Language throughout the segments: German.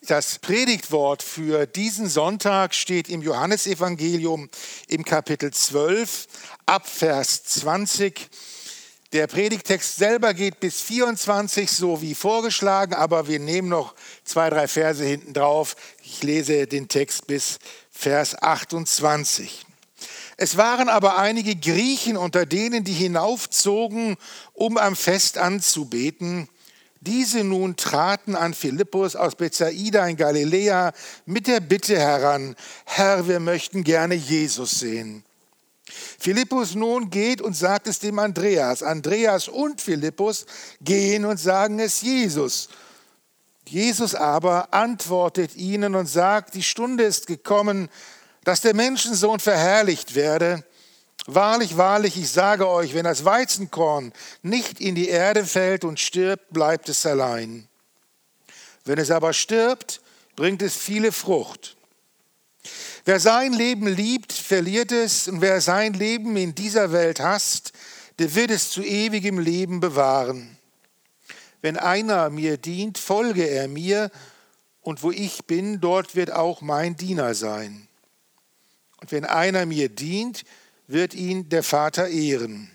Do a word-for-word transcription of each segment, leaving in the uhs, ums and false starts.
Das Predigtwort für diesen Sonntag steht im Johannesevangelium im Kapitel zwölf, ab Vers zwanzig. Der Predigtext selber geht bis vierundzwanzig, so wie vorgeschlagen, aber wir nehmen noch zwei, drei Verse hinten drauf. Ich lese den Text bis Vers achtundzwanzig. Es waren aber einige Griechen unter denen, die hinaufzogen, um am Fest anzubeten. Diese nun traten an Philippus aus Bethsaida in Galiläa mit der Bitte heran: Herr, wir möchten gerne Jesus sehen. Philippus nun geht und sagt es dem Andreas. Andreas und Philippus gehen und sagen es Jesus. Jesus aber antwortet ihnen und sagt: Die Stunde ist gekommen, dass der Menschensohn verherrlicht werde. Wahrlich, wahrlich, ich sage euch, wenn das Weizenkorn nicht in die Erde fällt und stirbt, bleibt es allein. Wenn es aber stirbt, bringt es viele Frucht. Wer sein Leben liebt, verliert es, und wer sein Leben in dieser Welt hasst, der wird es zu ewigem Leben bewahren. Wenn einer mir dient, folge er mir, und wo ich bin, dort wird auch mein Diener sein. Und wenn einer mir dient, wird ihn der Vater ehren.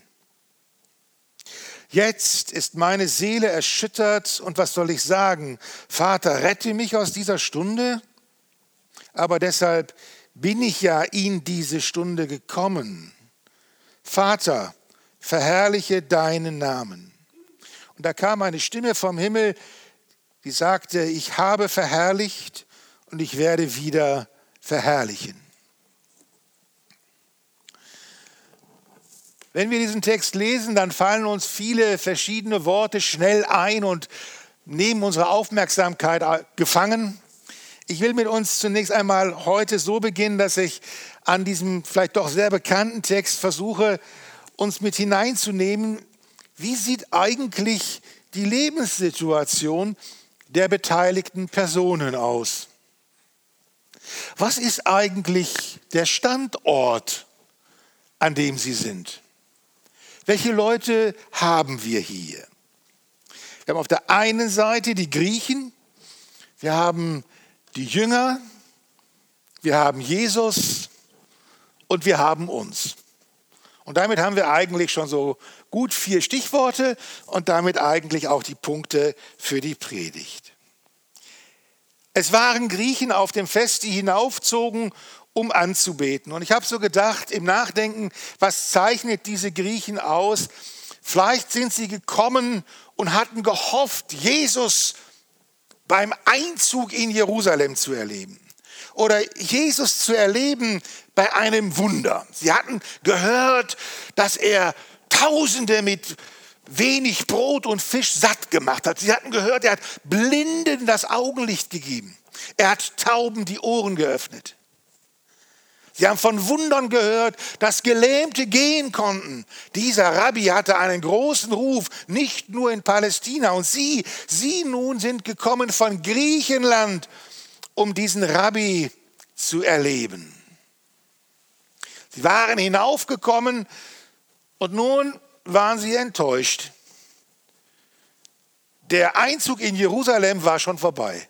Jetzt ist meine Seele erschüttert, und was soll ich sagen? Vater, rette mich aus dieser Stunde? Aber deshalb bin ich ja in diese Stunde gekommen. Vater, verherrliche deinen Namen. Und da kam eine Stimme vom Himmel, die sagte: Ich habe verherrlicht und ich werde wieder verherrlichen. Wenn wir diesen Text lesen, dann fallen uns viele verschiedene Worte schnell ein und nehmen unsere Aufmerksamkeit gefangen. Ich will mit uns zunächst einmal heute so beginnen, dass ich an diesem vielleicht doch sehr bekannten Text versuche, uns mit hineinzunehmen. Wie sieht eigentlich die Lebenssituation der beteiligten Personen aus? Was ist eigentlich der Standort, an dem sie sind? Welche Leute haben wir hier? Wir haben auf der einen Seite die Griechen, wir haben die Jünger, wir haben Jesus und wir haben uns. Und damit haben wir eigentlich schon so gut vier Stichworte und damit eigentlich auch die Punkte für die Predigt. Es waren Griechen auf dem Fest, die hinaufzogen, um anzubeten. Und ich habe so gedacht, im Nachdenken, was zeichnet diese Griechen aus? Vielleicht sind sie gekommen und hatten gehofft, Jesus beim Einzug in Jerusalem zu erleben. Oder Jesus zu erleben bei einem Wunder. Sie hatten gehört, dass er Tausende mit wenig Brot und Fisch satt gemacht hat. Sie hatten gehört, er hat Blinden das Augenlicht gegeben. Er hat Tauben die Ohren geöffnet. Sie haben von Wundern gehört, dass Gelähmte gehen konnten. Dieser Rabbi hatte einen großen Ruf, nicht nur in Palästina. Und sie, sie nun sind gekommen von Griechenland, um diesen Rabbi zu erleben. Sie waren hinaufgekommen und nun waren sie enttäuscht. Der Einzug in Jerusalem war schon vorbei.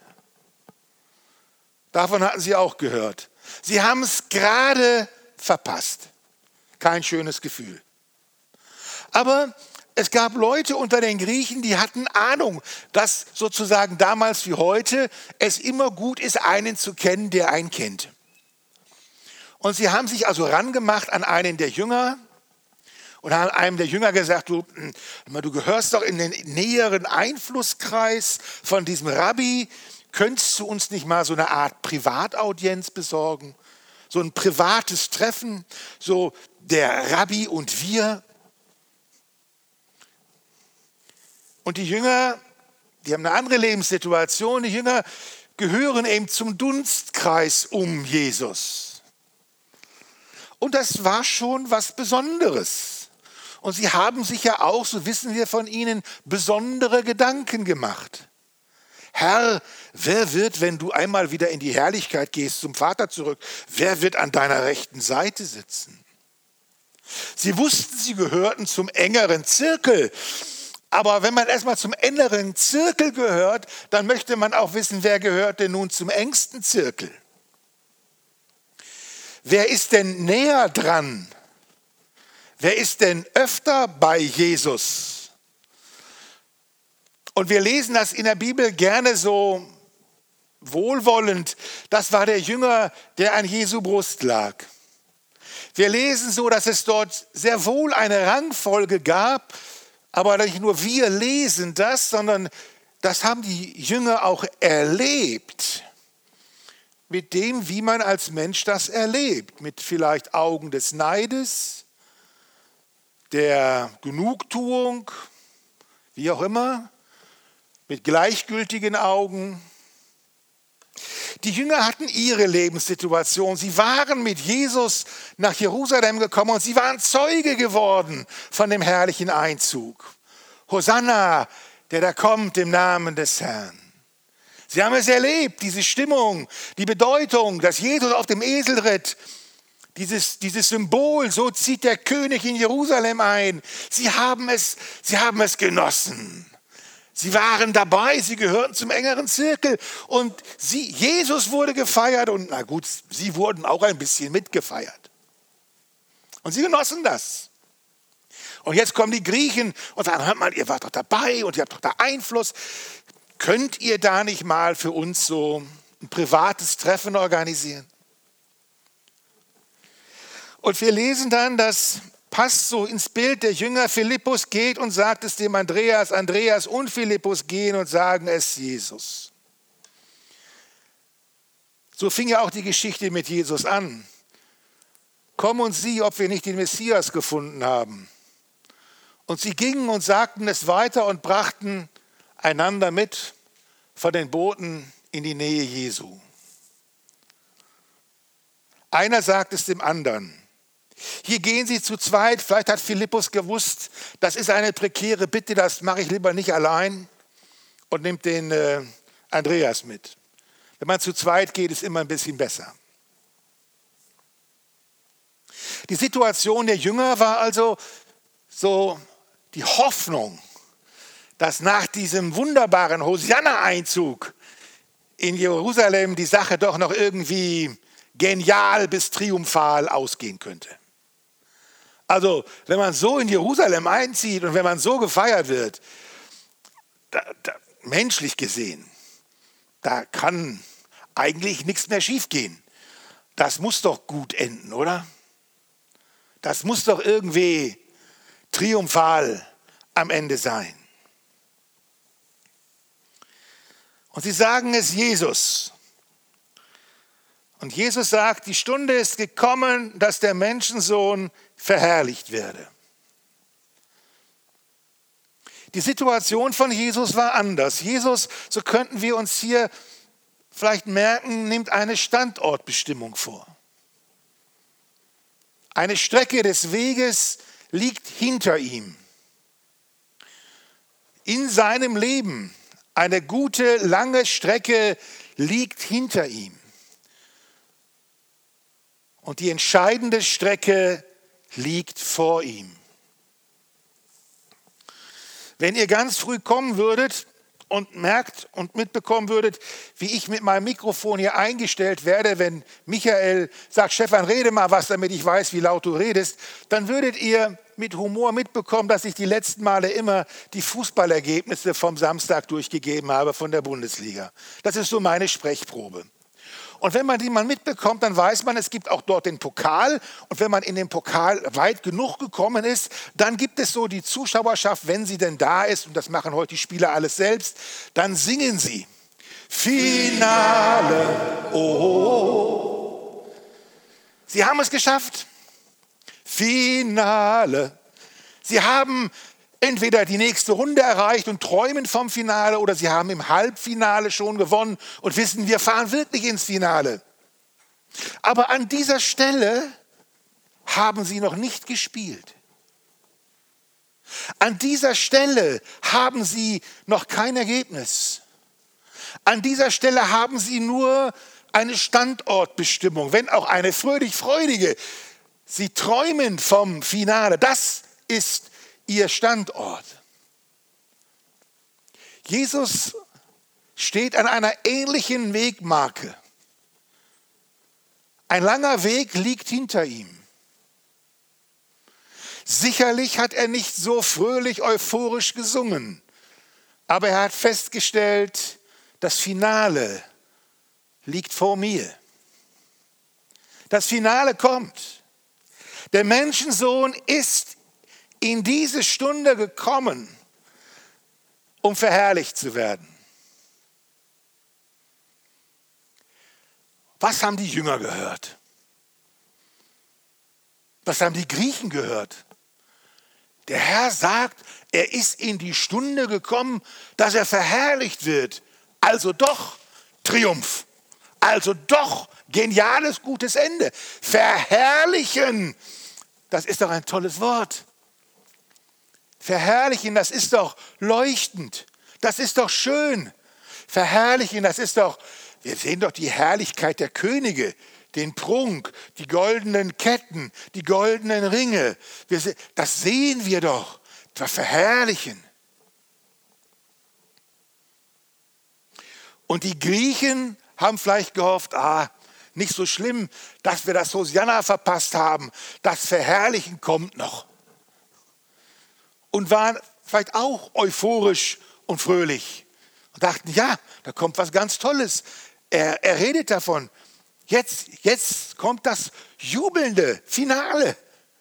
Davon hatten sie auch gehört. Sie haben es gerade verpasst. Kein schönes Gefühl. Aber es gab Leute unter den Griechen, die hatten Ahnung, dass sozusagen damals wie heute es immer gut ist, einen zu kennen, der einen kennt. Und sie haben sich also rangemacht an einen der Jünger und haben einem der Jünger gesagt: Du, du gehörst doch in den näheren Einflusskreis von diesem Rabbi. Könntest du uns nicht mal so eine Art Privataudienz besorgen? So ein privates Treffen, so der Rabbi und wir. Und die Jünger, die haben eine andere Lebenssituation. Die Jünger gehören eben zum Dunstkreis um Jesus. Und das war schon was Besonderes. Und sie haben sich ja auch, so wissen wir von ihnen, besondere Gedanken gemacht. Herr, wer wird, wenn du einmal wieder in die Herrlichkeit gehst, zum Vater zurück, wer wird an deiner rechten Seite sitzen? Sie wussten, sie gehörten zum engeren Zirkel Aber wenn man erstmal zum inneren Zirkel gehört, dann möchte man auch wissen, wer gehört denn nun zum engsten Zirkel? Wer ist denn näher dran? Wer ist denn öfter bei Jesus? Und wir lesen das in der Bibel gerne so wohlwollend. Das war der Jünger, der an Jesu Brust lag. Wir lesen so, dass es dort sehr wohl eine Rangfolge gab, aber nicht nur wir lesen das, sondern das haben die Jünger auch erlebt. Mit dem, wie man als Mensch das erlebt. Mit vielleicht Augen des Neides, der Genugtuung, wie auch immer. Mit gleichgültigen Augen. Die Jünger hatten ihre Lebenssituation. Sie waren mit Jesus nach Jerusalem gekommen und sie waren Zeuge geworden von dem herrlichen Einzug. Hosanna, der da kommt im Namen des Herrn. Sie haben es erlebt, diese Stimmung, die Bedeutung, dass Jesus auf dem Esel ritt. Dieses, dieses Symbol, so zieht der König in Jerusalem ein. Sie haben es, sie haben es genossen. Sie waren dabei, sie gehörten zum engeren Zirkel und sie, Jesus wurde gefeiert und na gut, sie wurden auch ein bisschen mitgefeiert. Und sie genossen das. Und jetzt kommen die Griechen und sagen, hört mal, ihr wart doch dabei und ihr habt doch da Einfluss. Könnt ihr da nicht mal für uns so ein privates Treffen organisieren? Und wir lesen dann, dass passt so ins Bild, der Jünger Philippus geht und sagt es dem Andreas. Andreas und Philippus gehen und sagen es Jesus. So fing ja auch die Geschichte mit Jesus an. Komm und sieh, ob wir nicht den Messias gefunden haben. Und sie gingen und sagten es weiter und brachten einander mit von den Booten in die Nähe Jesu. Einer sagt es dem anderen. Hier gehen sie zu zweit. Vielleicht hat Philippus gewusst, das ist eine prekäre Bitte, das mache ich lieber nicht allein und nimmt den äh, Andreas mit. Wenn man zu zweit geht, ist immer ein bisschen besser. Die Situation der Jünger war also so die Hoffnung, dass nach diesem wunderbaren Hosanna-Einzug in Jerusalem die Sache doch noch irgendwie genial bis triumphal ausgehen könnte. Also, wenn man so in Jerusalem einzieht und wenn man so gefeiert wird, da, da, menschlich gesehen, da kann eigentlich nichts mehr schiefgehen. Das muss doch gut enden, oder? Das muss doch irgendwie triumphal am Ende sein. Und sie sagen es Jesus. Und Jesus sagt, die Stunde ist gekommen, dass der Menschensohn verherrlicht werde. Die Situation von Jesus war anders. Jesus, so könnten wir uns hier vielleicht merken, nimmt eine Standortbestimmung vor. Eine Strecke des Weges liegt hinter ihm. In seinem Leben eine gute, lange Strecke liegt hinter ihm. Und die entscheidende Strecke liegt vor ihm. Wenn ihr ganz früh kommen würdet und merkt und mitbekommen würdet, wie ich mit meinem Mikrofon hier eingestellt werde, wenn Michael sagt, Stefan, rede mal was, damit ich weiß, wie laut du redest, dann würdet ihr mit Humor mitbekommen, dass ich die letzten Male immer die Fußballergebnisse vom Samstag durchgegeben habe von der Bundesliga. Das ist so meine Sprechprobe. Und wenn man die mal mitbekommt, dann weiß man, es gibt auch dort den Pokal. Und wenn man in den Pokal weit genug gekommen ist, dann gibt es so die Zuschauerschaft, wenn sie denn da ist, und das machen heute die Spieler alles selbst, dann singen sie. Finale, oh. Sie haben es geschafft. Finale. Sie haben entweder die nächste Runde erreicht und träumen vom Finale oder sie haben im Halbfinale schon gewonnen und wissen, wir fahren wirklich ins Finale. Aber an dieser Stelle haben sie noch nicht gespielt. An dieser Stelle haben sie noch kein Ergebnis. An dieser Stelle haben sie nur eine Standortbestimmung, wenn auch eine fröhlich-freudige. Sie träumen vom Finale. Das ist ihr Standort. Jesus steht an einer ähnlichen Wegmarke. Ein langer Weg liegt hinter ihm. Sicherlich hat er nicht so fröhlich, euphorisch gesungen, aber er hat festgestellt, das Finale liegt vor mir. Das Finale kommt. Der Menschensohn ist in diese Stunde gekommen, um verherrlicht zu werden. Was haben die Jünger gehört? Was haben die Griechen gehört? Der Herr sagt, er ist in die Stunde gekommen, dass er verherrlicht wird. Also doch Triumph. Also doch geniales, gutes Ende. Verherrlichen, das ist doch ein tolles Wort. Verherrlichen, das ist doch leuchtend. Das ist doch schön. Verherrlichen, das ist doch, wir sehen doch die Herrlichkeit der Könige. Den Prunk, die goldenen Ketten, die goldenen Ringe. Wir se- das sehen wir doch. Das Verherrlichen. Und die Griechen haben vielleicht gehofft, ah, nicht so schlimm, dass wir das Hosianna verpasst haben. Das Verherrlichen kommt noch. Und waren vielleicht auch euphorisch und fröhlich. Und dachten, ja, da kommt was ganz Tolles. Er, er redet davon. Jetzt, jetzt kommt das jubelnde Finale.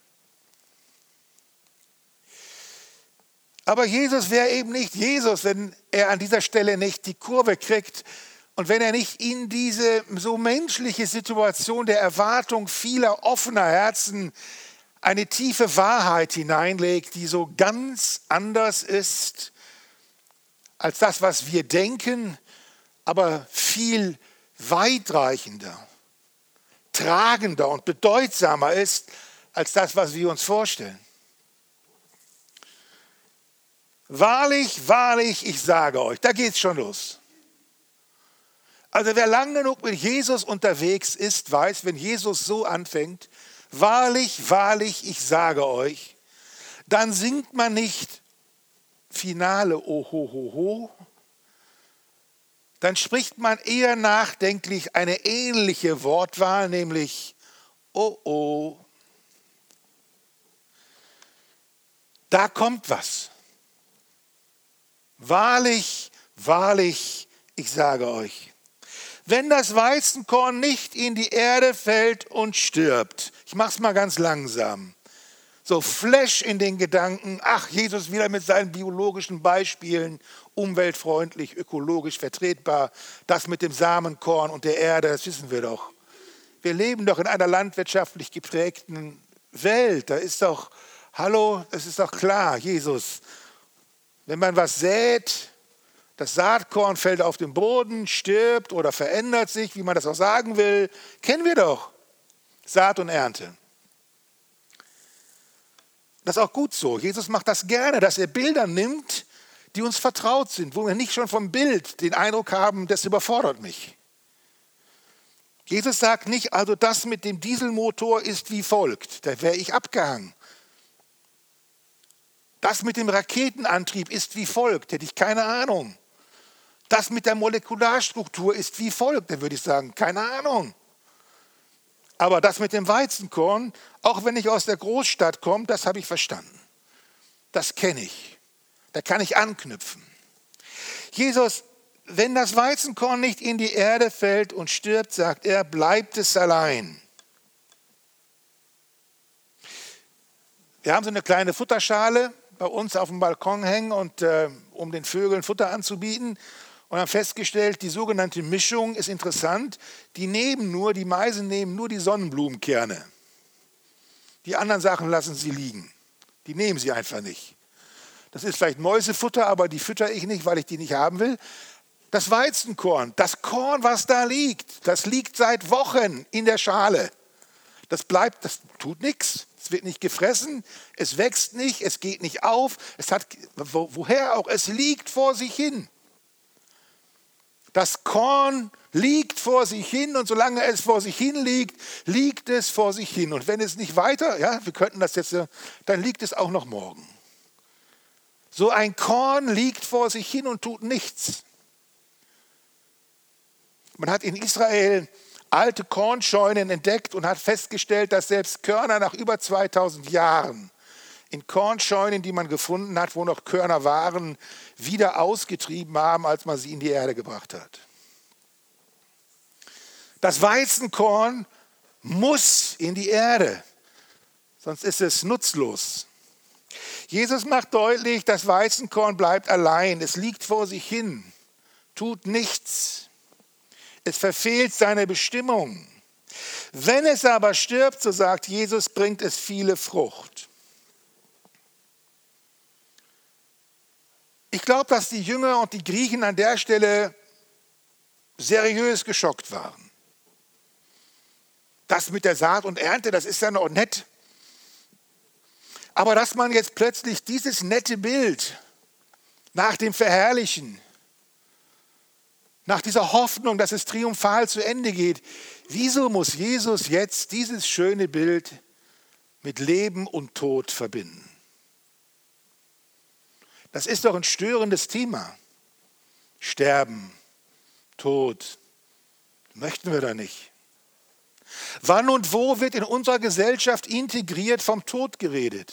Aber Jesus wäre eben nicht Jesus, wenn er an dieser Stelle nicht die Kurve kriegt und wenn er nicht in diese so menschliche Situation der Erwartung vieler offener Herzen eine tiefe Wahrheit hineinlegt, die so ganz anders ist als das, was wir denken, aber viel weitreichender, tragender und bedeutsamer ist als das, was wir uns vorstellen. Wahrlich, wahrlich, ich sage euch, da geht's schon los. Also wer lang genug mit Jesus unterwegs ist, weiß, wenn Jesus so anfängt, wahrlich, wahrlich, ich sage euch, dann singt man nicht Finale, oh, ho, ho, ho. Dann spricht man eher nachdenklich eine ähnliche Wortwahl, nämlich oh, oh. Da kommt was. Wahrlich, wahrlich, ich sage euch, wenn das Weizenkorn nicht in die Erde fällt und stirbt, ich mache es mal ganz langsam, so Flash in den Gedanken, ach, Jesus wieder mit seinen biologischen Beispielen, umweltfreundlich, ökologisch vertretbar, das mit dem Samenkorn und der Erde, das wissen wir doch. Wir leben doch in einer landwirtschaftlich geprägten Welt, da ist doch, hallo, das ist doch klar, Jesus, wenn man was sät, das Saatkorn fällt auf den Boden, stirbt oder verändert sich, wie man das auch sagen will, kennen wir doch, Saat und Ernte. Das ist auch gut so. Jesus macht das gerne, dass er Bilder nimmt, die uns vertraut sind, wo wir nicht schon vom Bild den Eindruck haben, das überfordert mich. Jesus sagt nicht, also das mit dem Dieselmotor ist wie folgt, da wäre ich abgehangen. Das mit dem Raketenantrieb ist wie folgt, hätte ich keine Ahnung. Das mit der Molekularstruktur ist wie folgt, da würde ich sagen, keine Ahnung. Aber das mit dem Weizenkorn, auch wenn ich aus der Großstadt komme, das habe ich verstanden. Das kenne ich. Da kann ich anknüpfen. Jesus, wenn das Weizenkorn nicht in die Erde fällt und stirbt, sagt er, bleibt es allein. Wir haben so eine kleine Futterschale bei uns auf dem Balkon hängen, und, äh, um den Vögeln Futter anzubieten. Und haben festgestellt, die sogenannte Mischung ist interessant. Die nehmen nur, die Meisen nehmen nur die Sonnenblumenkerne. Die anderen Sachen lassen sie liegen. Die nehmen sie einfach nicht. Das ist vielleicht Mäusefutter, aber die fütter ich nicht, weil ich die nicht haben will. Das Weizenkorn, das Korn, was da liegt, das liegt seit Wochen in der Schale. Das bleibt, das tut nichts. Es wird nicht gefressen, es wächst nicht, es geht nicht auf. Es hat, wo, woher auch, es liegt vor sich hin. Das Korn liegt vor sich hin, und solange es vor sich hin liegt, liegt es vor sich hin. Und wenn es nicht weiter, ja, wir könnten das jetzt, dann liegt es auch noch morgen. So ein Korn liegt vor sich hin und tut nichts. Man hat in Israel alte Kornscheunen entdeckt und hat festgestellt, dass selbst Körner nach über zweitausend Jahren in Kornscheunen, die man gefunden hat, wo noch Körner waren, wieder ausgetrieben haben, als man sie in die Erde gebracht hat. Das Weizenkorn muss in die Erde, sonst ist es nutzlos. Jesus macht deutlich, das Weizenkorn bleibt allein, es liegt vor sich hin, tut nichts. Es verfehlt seine Bestimmung. Wenn es aber stirbt, so sagt Jesus, bringt es viele Frucht. Ich glaube, dass die Jünger und die Griechen an der Stelle seriös geschockt waren. Das mit der Saat und Ernte, das ist ja noch nett. Aber dass man jetzt plötzlich dieses nette Bild nach dem Verherrlichen, nach dieser Hoffnung, dass es triumphal zu Ende geht, wieso muss Jesus jetzt dieses schöne Bild mit Leben und Tod verbinden? Das ist doch ein störendes Thema. Sterben, Tod, möchten wir da nicht. Wann und wo wird in unserer Gesellschaft integriert vom Tod geredet?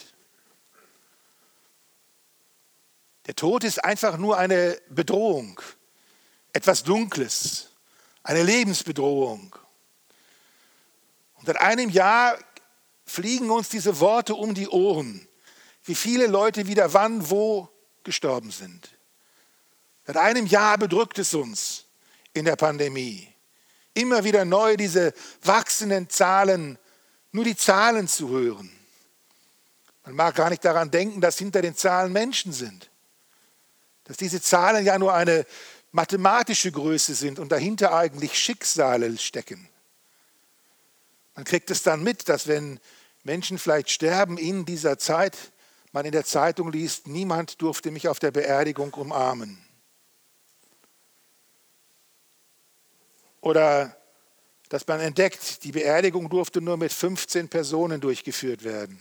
Der Tod ist einfach nur eine Bedrohung. Etwas Dunkles, eine Lebensbedrohung. Und seit einem Jahr fliegen uns diese Worte um die Ohren, wie viele Leute wieder wann, wo gestorben sind. Seit einem Jahr bedrückt es uns in der Pandemie. Immer wieder neu diese wachsenden Zahlen, nur die Zahlen zu hören. Man mag gar nicht daran denken, dass hinter den Zahlen Menschen sind. Dass diese Zahlen ja nur eine mathematische Größe sind und dahinter eigentlich Schicksale stecken. Man kriegt es dann mit, dass wenn Menschen vielleicht sterben in dieser Zeit, man in der Zeitung liest, niemand durfte mich auf der Beerdigung umarmen. Oder dass man entdeckt, die Beerdigung durfte nur mit fünfzehn Personen durchgeführt werden.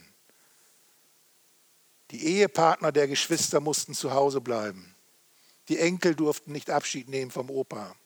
Die Ehepartner der Geschwister mussten zu Hause bleiben. Die Enkel durften nicht Abschied nehmen vom Opa.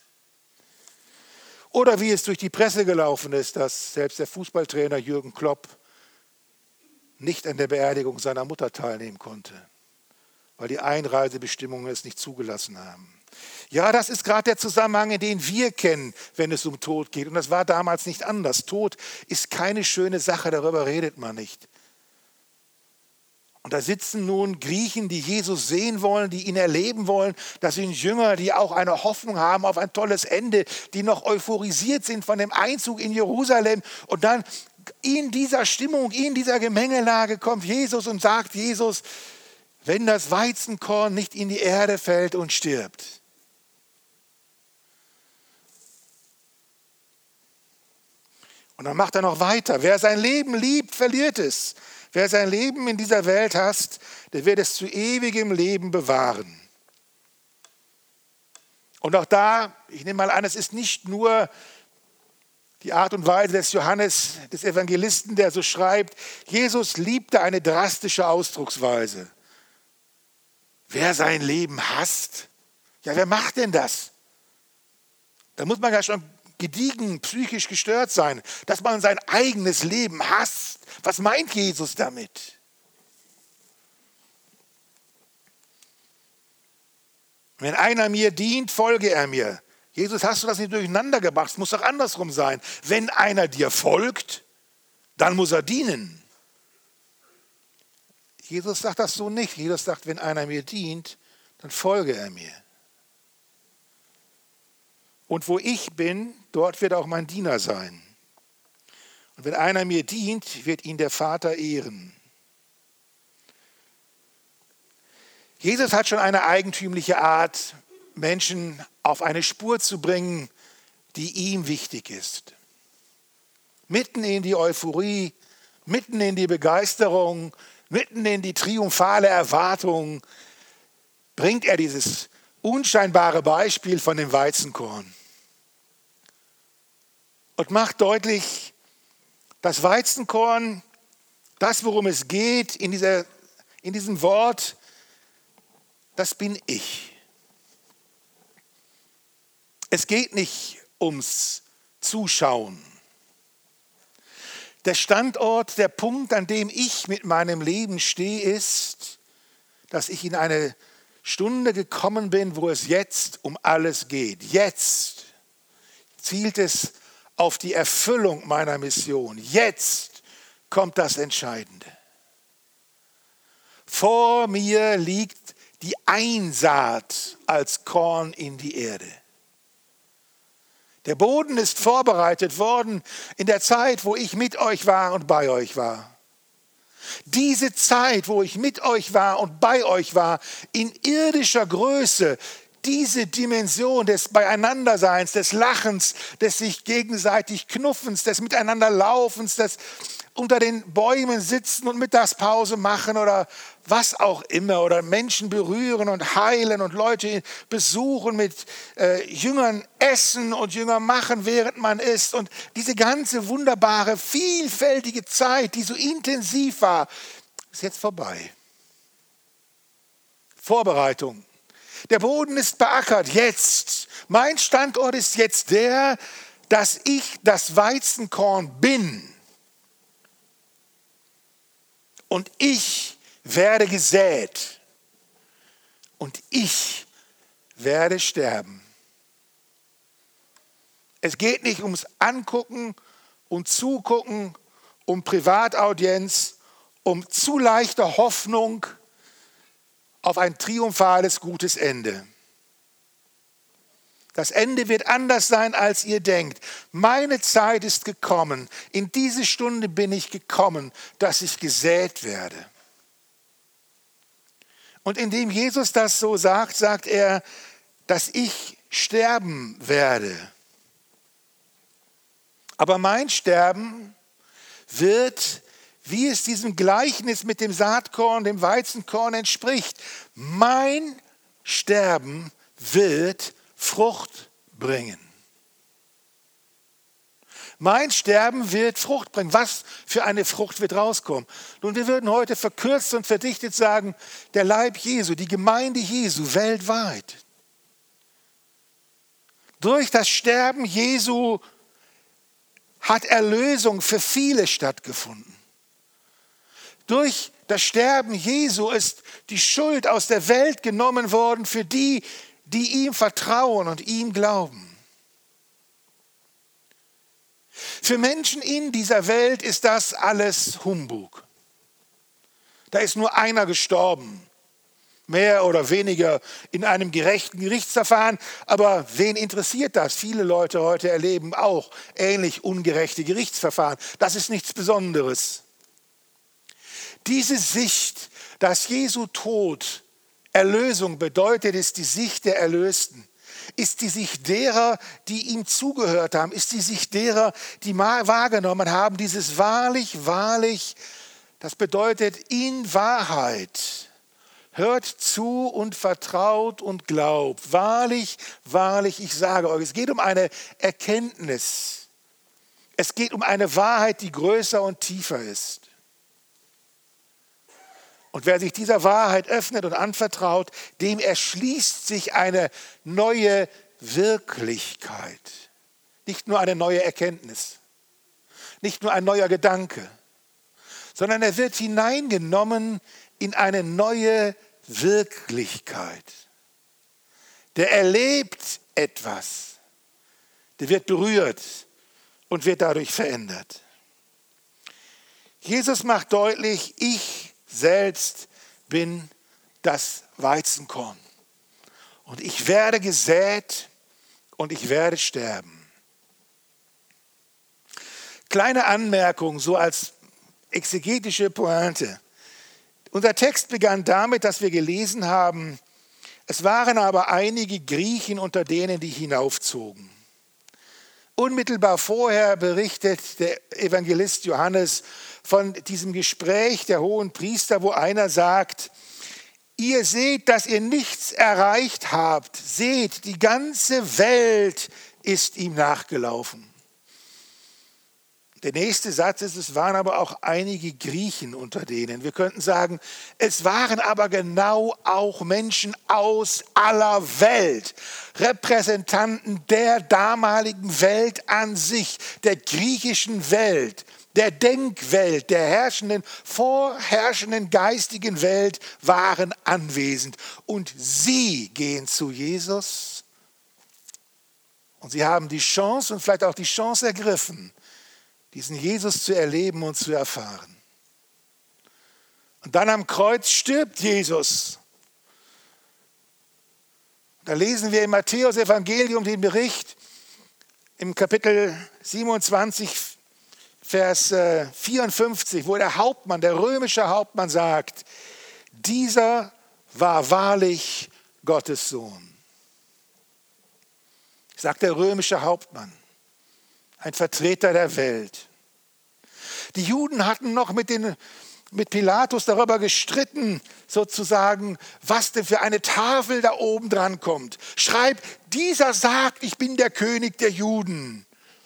Oder wie es durch die Presse gelaufen ist, dass selbst der Fußballtrainer Jürgen Klopp nicht an der Beerdigung seiner Mutter teilnehmen konnte, weil die Einreisebestimmungen es nicht zugelassen haben. Ja, das ist gerade der Zusammenhang, den wir kennen, wenn es um Tod geht. Und das war damals nicht anders. Tod ist keine schöne Sache, darüber redet man nicht. Und da sitzen nun Griechen, die Jesus sehen wollen, die ihn erleben wollen. Das sind Jünger, die auch eine Hoffnung haben auf ein tolles Ende, die noch euphorisiert sind von dem Einzug in Jerusalem. Und dann in dieser Stimmung, in dieser Gemengelage kommt Jesus und sagt Jesus, wenn das Weizenkorn nicht in die Erde fällt und stirbt. Und dann macht er noch weiter. Wer sein Leben liebt, verliert es. Wer sein Leben in dieser Welt hasst, der wird es zu ewigem Leben bewahren. Und auch da, ich nehme mal an, es ist nicht nur die Art und Weise des Johannes, des Evangelisten, der so schreibt, Jesus liebte eine drastische Ausdrucksweise. Wer sein Leben hasst, ja, wer macht denn das? Da muss man ja schon gediegen psychisch gestört sein, dass man sein eigenes Leben hasst. Was meint Jesus damit? Wenn einer mir dient, folge er mir. Jesus, hast du das nicht durcheinander gebracht? Es muss doch andersrum sein. Wenn einer dir folgt, dann muss er dienen. Jesus sagt das so nicht. Jesus sagt, wenn einer mir dient, dann folge er mir. Und wo ich bin, dort wird auch mein Diener sein. Und wenn einer mir dient, wird ihn der Vater ehren. Jesus hat schon eine eigentümliche Art, Menschen auf eine Spur zu bringen, die ihm wichtig ist. Mitten in die Euphorie, mitten in die Begeisterung, mitten in die triumphale Erwartung bringt er dieses unscheinbare Beispiel von dem Weizenkorn. Und macht deutlich, das Weizenkorn, das, worum es geht in, dieser, in diesem Wort, das bin ich. Es geht nicht ums Zuschauen. Der Standort, der Punkt, an dem ich mit meinem Leben stehe, ist, dass ich in eine Stunde gekommen bin, wo es jetzt um alles geht. Jetzt zielt es auf die Erfüllung meiner Mission. Jetzt kommt das Entscheidende. Vor mir liegt die Einsaat als Korn in die Erde. Der Boden ist vorbereitet worden in der Zeit, wo ich mit euch war und bei euch war. Diese Zeit, wo ich mit euch war und bei euch war, in irdischer Größe, diese Dimension des Beieinanderseins, des Lachens, des sich gegenseitig Knuffens, des Miteinanderlaufens, des unter den Bäumen sitzen und Mittagspause machen oder was auch immer oder Menschen berühren und heilen und Leute besuchen, mit äh, Jüngern essen und Jünger machen, während man isst. Und diese ganze wunderbare, vielfältige Zeit, die so intensiv war, ist jetzt vorbei. Vorbereitung. Der Boden ist beackert, jetzt. Mein Standort ist jetzt der, dass ich das Weizenkorn bin. Und ich werde gesät und ich werde sterben. Es geht nicht ums Angucken und Zugucken, um Privataudienz, um zu leichte Hoffnung auf ein triumphales, gutes Ende. Das Ende wird anders sein, als ihr denkt. Meine Zeit ist gekommen. In diese Stunde bin ich gekommen, dass ich gesät werde. Und indem Jesus das so sagt, sagt er, dass ich sterben werde. Aber mein Sterben wird, wie es diesem Gleichnis mit dem Saatkorn, dem Weizenkorn entspricht, mein Sterben wird Frucht bringen. Mein Sterben wird Frucht bringen. Was für eine Frucht wird rauskommen? Nun, wir würden heute verkürzt und verdichtet sagen, der Leib Jesu, die Gemeinde Jesu weltweit. Durch das Sterben Jesu hat Erlösung für viele stattgefunden. Durch das Sterben Jesu ist die Schuld aus der Welt genommen worden für die, die ihm vertrauen und ihm glauben. Für Menschen in dieser Welt ist das alles Humbug. Da ist nur einer gestorben, mehr oder weniger in einem gerechten Gerichtsverfahren. Aber wen interessiert das? Viele Leute heute erleben auch ähnlich ungerechte Gerichtsverfahren. Das ist nichts Besonderes. Diese Sicht, dass Jesu Tod Erlösung bedeutet, ist die Sicht der Erlösten. Ist die Sicht derer, die ihm zugehört haben. Ist die Sicht derer, die wahrgenommen haben. Dieses wahrlich, wahrlich, das bedeutet in Wahrheit. Hört zu und vertraut und glaubt. Wahrlich, wahrlich, ich sage euch, es geht um eine Erkenntnis. Es geht um eine Wahrheit, die größer und tiefer ist. Und wer sich dieser Wahrheit öffnet und anvertraut, dem erschließt sich eine neue Wirklichkeit. Nicht nur eine neue Erkenntnis, nicht nur ein neuer Gedanke, sondern er wird hineingenommen in eine neue Wirklichkeit. Der erlebt etwas, der wird berührt und wird dadurch verändert. Jesus macht deutlich, ich selbst bin das Weizenkorn. Und ich werde gesät und ich werde sterben. Kleine Anmerkung, so als exegetische Pointe. Unser Text begann damit, dass wir gelesen haben, es waren aber einige Griechen unter denen, die hinaufzogen. Unmittelbar vorher berichtet der Evangelist Johannes von diesem Gespräch der hohen Priester, wo einer sagt, ihr seht, dass ihr nichts erreicht habt. Seht, die ganze Welt ist ihm nachgelaufen. Der nächste Satz ist, es waren aber auch einige Griechen unter denen. Wir könnten sagen, es waren aber genau auch Menschen aus aller Welt, Repräsentanten der damaligen Welt an sich, der griechischen Welt, der Denkwelt, der herrschenden, vorherrschenden geistigen Welt waren anwesend. Und sie gehen zu Jesus und sie haben die Chance und vielleicht auch die Chance ergriffen, diesen Jesus zu erleben und zu erfahren. Und dann am Kreuz stirbt Jesus. Da lesen wir im Matthäus-Evangelium den Bericht im Kapitel siebenundzwanzig, Vers vierundfünfzig, wo der Hauptmann, der römische Hauptmann sagt, dieser war wahrlich Gottes Sohn. Sagt der römische Hauptmann, ein Vertreter der Welt. Die Juden hatten noch mit, den, mit Pilatus darüber gestritten, sozusagen, was denn für eine Tafel da oben dran kommt. Schreib, dieser sagt, ich bin der König der Juden.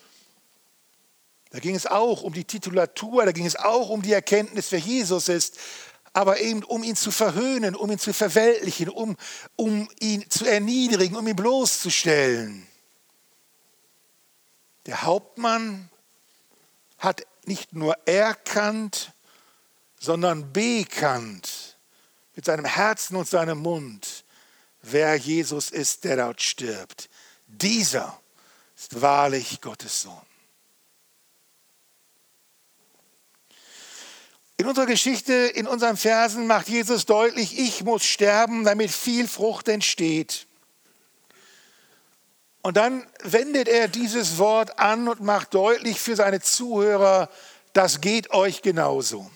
Da ging es auch um die Titulatur, da ging es auch um die Erkenntnis, wer Jesus ist, aber eben um ihn zu verhöhnen, um ihn zu verweltlichen, um, um ihn zu erniedrigen, um ihn bloßzustellen. Der Hauptmann hat nicht nur erkannt, sondern bekannt mit seinem Herzen und seinem Mund, wer Jesus ist, der dort stirbt. Dieser ist wahrlich Gottes Sohn. In unserer Geschichte, in unseren Versen macht Jesus deutlich, ich muss sterben, damit viel Frucht entsteht. Und dann wendet er dieses Wort an und macht deutlich für seine Zuhörer, das geht euch genauso.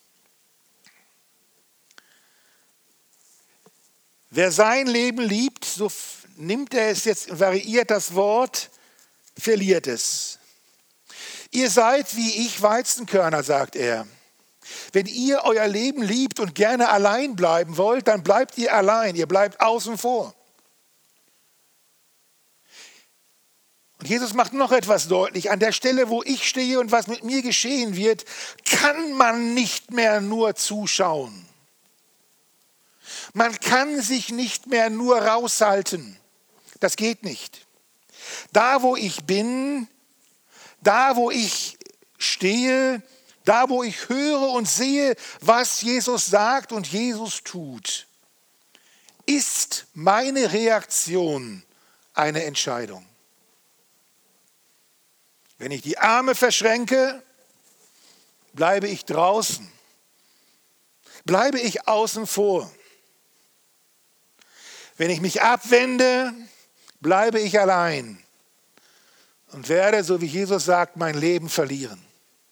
Wer sein Leben liebt, so nimmt er es jetzt, variiert das Wort, verliert es. Ihr seid wie ich Weizenkörner, sagt er. Wenn ihr euer Leben liebt und gerne allein bleiben wollt, dann bleibt ihr allein, ihr bleibt außen vor. Und Jesus macht noch etwas deutlich. An der Stelle, wo ich stehe und was mit mir geschehen wird, kann man nicht mehr nur zuschauen. Man kann sich nicht mehr nur raushalten. Das geht nicht. Da, wo ich bin, da, wo ich stehe, da, wo ich höre und sehe, was Jesus sagt und Jesus tut, ist meine Reaktion eine Entscheidung. Wenn ich die Arme verschränke, bleibe ich draußen, bleibe ich außen vor. Wenn ich mich abwende, bleibe ich allein und werde, so wie Jesus sagt, mein Leben verlieren.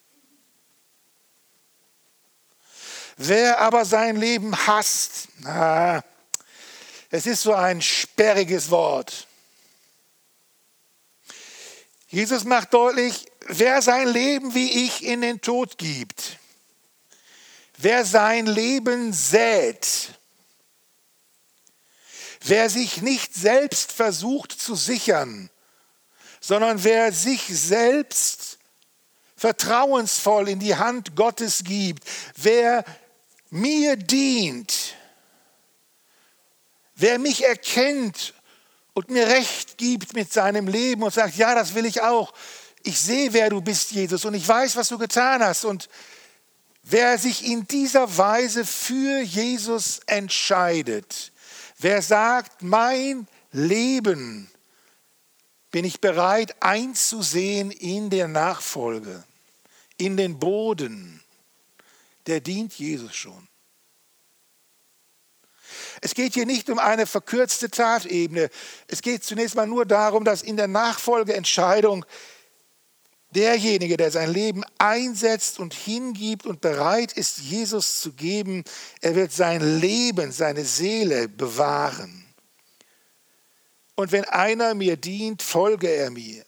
Wer aber sein Leben hasst, na, es ist so ein sperriges Wort. Jesus macht deutlich, wer sein Leben wie ich in den Tod gibt, wer sein Leben sät, wer sich nicht selbst versucht zu sichern, sondern wer sich selbst vertrauensvoll in die Hand Gottes gibt, wer mir dient, wer mich erkennt und mir Recht gibt mit seinem Leben und sagt, ja, das will ich auch. Ich sehe, wer du bist, Jesus, und ich weiß, was du getan hast. Und wer sich in dieser Weise für Jesus entscheidet, wer sagt, mein Leben bin ich bereit einzusehen in der Nachfolge, in den Boden, der dient Jesus schon. Es geht hier nicht um eine verkürzte Tatebene. Es geht zunächst mal nur darum, dass in der Nachfolgeentscheidung derjenige, der sein Leben einsetzt und hingibt und bereit ist, Jesus zu geben, er wird sein Leben, seine Seele bewahren. Und wenn einer mir dient, folge er mir.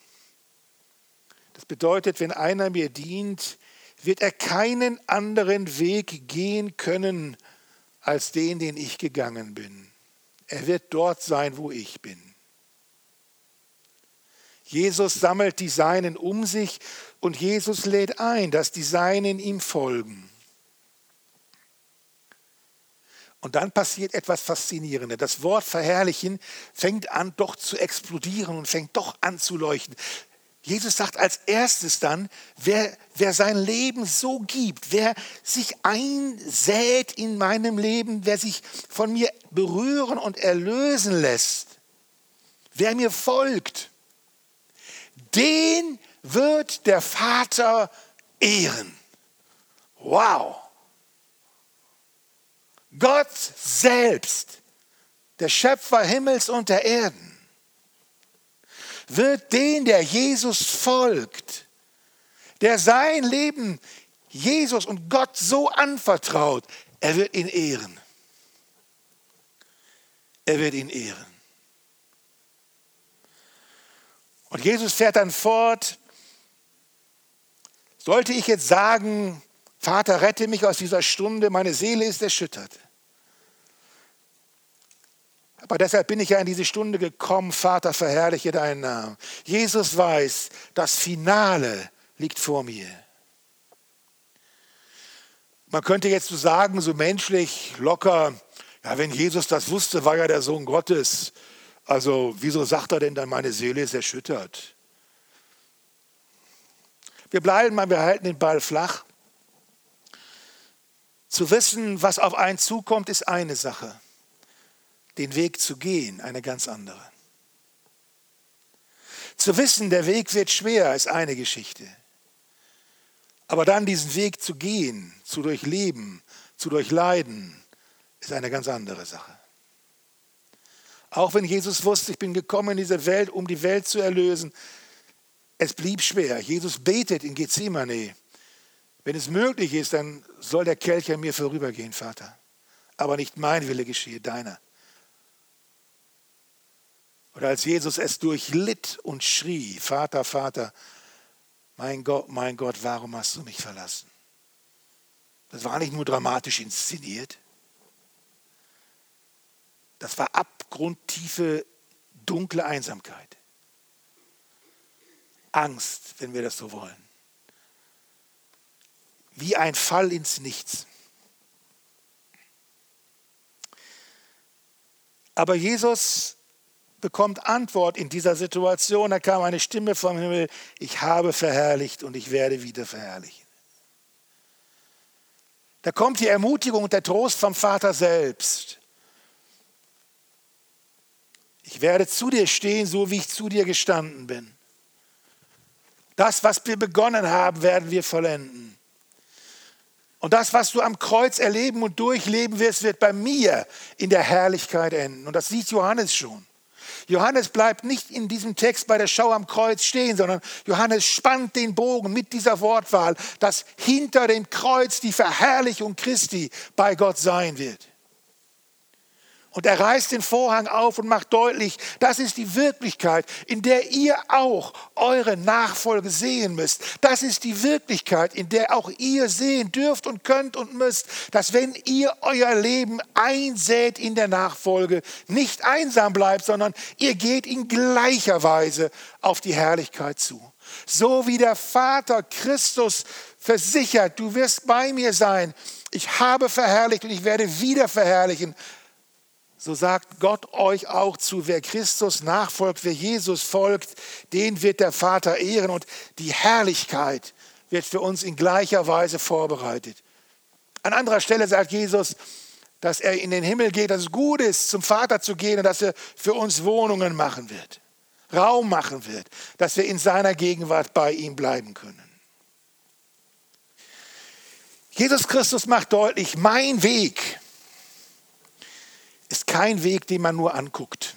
Das bedeutet, wenn einer mir dient, wird er keinen anderen Weg gehen können, als den, den ich gegangen bin. Er wird dort sein, wo ich bin. Jesus sammelt die Seinen um sich und Jesus lädt ein, dass die Seinen ihm folgen. Und dann passiert etwas Faszinierendes. Das Wort verherrlichen fängt an, doch zu explodieren und fängt doch an zu leuchten. Jesus sagt als erstes dann, wer, wer sein Leben so gibt, wer sich einsät in meinem Leben, wer sich von mir berühren und erlösen lässt, wer mir folgt, den wird der Vater ehren. Wow! Gott selbst, der Schöpfer Himmels und der Erden, wird den, der Jesus folgt, der sein Leben Jesus und Gott so anvertraut, er wird ihn ehren. Er wird ihn ehren. Und Jesus fährt dann fort, sollte ich jetzt sagen, Vater, rette mich aus dieser Stunde, meine Seele ist erschüttert. Aber deshalb bin ich ja in diese Stunde gekommen, Vater, verherrliche deinen Namen. Jesus weiß, das Finale liegt vor mir. Man könnte jetzt so sagen, so menschlich, locker, ja, wenn Jesus das wusste, war ja der Sohn Gottes. Also wieso sagt er denn dann, meine Seele ist erschüttert? Wir bleiben mal, wir halten den Ball flach. Zu wissen, was auf einen zukommt, ist eine Sache. Den Weg zu gehen, eine ganz andere. Zu wissen, der Weg wird schwer, ist eine Geschichte. Aber dann diesen Weg zu gehen, zu durchleben, zu durchleiden, ist eine ganz andere Sache. Auch wenn Jesus wusste, ich bin gekommen in diese Welt, um die Welt zu erlösen, es blieb schwer. Jesus betet in Gethsemane. Wenn es möglich ist, dann soll der Kelch an mir vorübergehen, Vater. Aber nicht mein Wille geschehe, deiner. Oder als Jesus es durchlitt und schrie, Vater, Vater, mein Gott, mein Gott, warum hast du mich verlassen? Das war nicht nur dramatisch inszeniert. Das war abgrundtiefe, dunkle Einsamkeit. Angst, wenn wir das so wollen. Wie ein Fall ins Nichts. Aber Jesus bekommt Antwort in dieser Situation. Da kam eine Stimme vom Himmel, ich habe verherrlicht und ich werde wieder verherrlichen. Da kommt die Ermutigung und der Trost vom Vater selbst. Ich werde zu dir stehen, so wie ich zu dir gestanden bin. Das, was wir begonnen haben, werden wir vollenden. Und das, was du am Kreuz erleben und durchleben wirst, wird bei mir in der Herrlichkeit enden. Und das sieht Johannes schon. Johannes bleibt nicht in diesem Text bei der Schau am Kreuz stehen, sondern Johannes spannt den Bogen mit dieser Wortwahl, dass hinter dem Kreuz die Verherrlichung Christi bei Gott sein wird. Und er reißt den Vorhang auf und macht deutlich, das ist die Wirklichkeit, in der ihr auch eure Nachfolge sehen müsst. Das ist die Wirklichkeit, in der auch ihr sehen dürft und könnt und müsst, dass wenn ihr euer Leben einsät in der Nachfolge, nicht einsam bleibt, sondern ihr geht in gleicher Weise auf die Herrlichkeit zu. So wie der Vater Christus versichert, du wirst bei mir sein, ich habe verherrlicht und ich werde wieder verherrlichen. So sagt Gott euch auch zu, wer Christus nachfolgt, wer Jesus folgt, den wird der Vater ehren und die Herrlichkeit wird für uns in gleicher Weise vorbereitet. An anderer Stelle sagt Jesus, dass er in den Himmel geht, dass es gut ist, zum Vater zu gehen und dass er für uns Wohnungen machen wird, Raum machen wird, dass wir in seiner Gegenwart bei ihm bleiben können. Jesus Christus macht deutlich, mein Weg ist kein Weg, den man nur anguckt.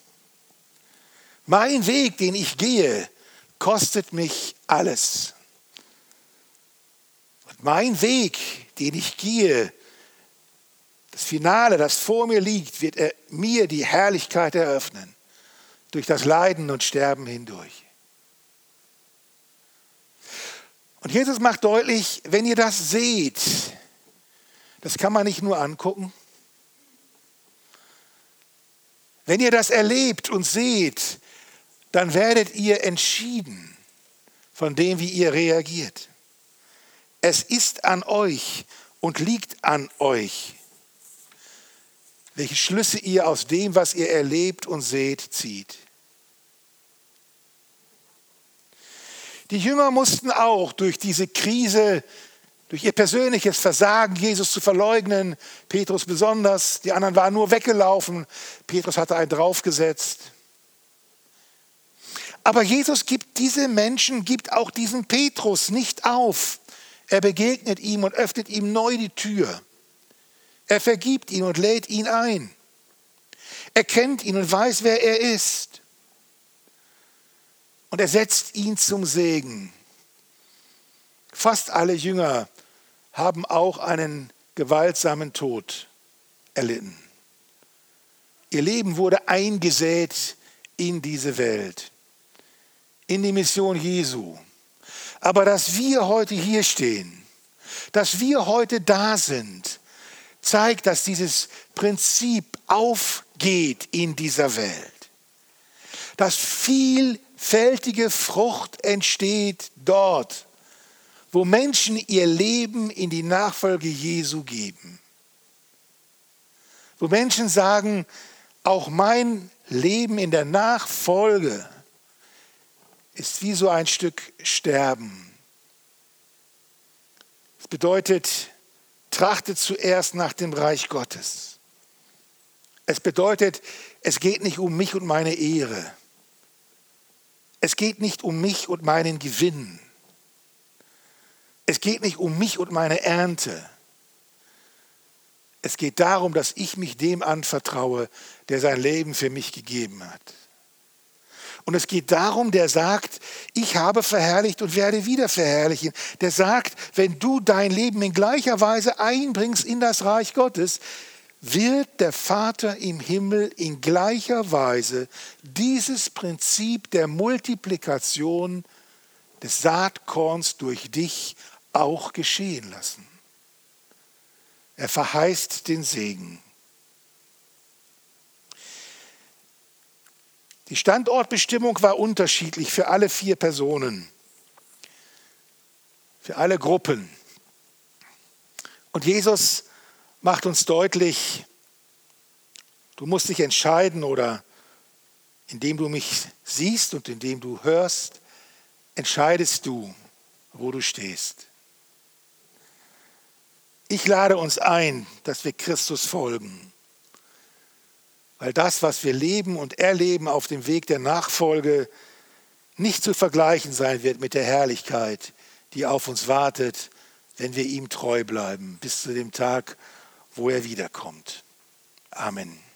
Mein Weg, den ich gehe, kostet mich alles. Und mein Weg, den ich gehe, das Finale, das vor mir liegt, wird er mir die Herrlichkeit eröffnen, durch das Leiden und Sterben hindurch. Und Jesus macht deutlich, wenn ihr das seht, das kann man nicht nur angucken. Wenn ihr das erlebt und seht, dann werdet ihr entschieden von dem, wie ihr reagiert. Es ist an euch und liegt an euch, welche Schlüsse ihr aus dem, was ihr erlebt und seht, zieht. Die Jünger mussten auch durch diese Krise, durch ihr persönliches Versagen, Jesus zu verleugnen, Petrus besonders, die anderen waren nur weggelaufen, Petrus hatte einen draufgesetzt. Aber Jesus gibt diese Menschen, gibt auch diesen Petrus nicht auf. Er begegnet ihm und öffnet ihm neu die Tür. Er vergibt ihn und lädt ihn ein. Er kennt ihn und weiß, wer er ist. Und er setzt ihn zum Segen. Fast alle Jünger haben auch einen gewaltsamen Tod erlitten. Ihr Leben wurde eingesät in diese Welt, in die Mission Jesu. Aber dass wir heute hier stehen, dass wir heute da sind, zeigt, dass dieses Prinzip aufgeht in dieser Welt. Dass vielfältige Frucht entsteht dort, wo Menschen ihr Leben in die Nachfolge Jesu geben. Wo Menschen sagen, auch mein Leben in der Nachfolge ist wie so ein Stück Sterben. Es bedeutet, trachtet zuerst nach dem Reich Gottes. Es bedeutet, es geht nicht um mich und meine Ehre. Es geht nicht um mich und meinen Gewinn. Es geht nicht um mich und meine Ernte. Es geht darum, dass ich mich dem anvertraue, der sein Leben für mich gegeben hat. Und es geht darum, der sagt, ich habe verherrlicht und werde wieder verherrlichen. Der sagt, wenn du dein Leben in gleicher Weise einbringst in das Reich Gottes, wird der Vater im Himmel in gleicher Weise dieses Prinzip der Multiplikation des Saatkorns durch dich auch geschehen lassen. Er verheißt den Segen. Die Standortbestimmung war unterschiedlich für alle vier Personen, für alle Gruppen. Und Jesus macht uns deutlich, du musst dich entscheiden oder indem du mich siehst und indem du hörst, entscheidest du, wo du stehst. Ich lade uns ein, dass wir Christus folgen. Weil das, was wir leben und erleben auf dem Weg der Nachfolge, nicht zu vergleichen sein wird mit der Herrlichkeit, die auf uns wartet, wenn wir ihm treu bleiben, bis zu dem Tag, wo er wiederkommt. Amen.